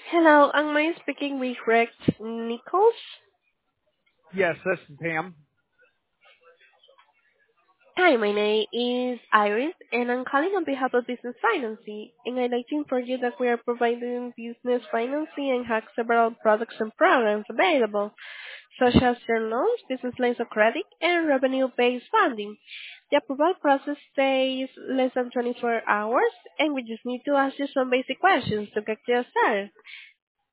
Hello, am I speaking with Rex Nichols? Yes, this is him. Hi, my name is Iris, and I'm calling on behalf of Business Financing. And I'd like to inform you that we are providing business financing and have several products and programs available, such as term loans, business lines of credit, and revenue-based funding. The approval process takes less than 24 hours, and we just need to ask you some basic questions to get you started.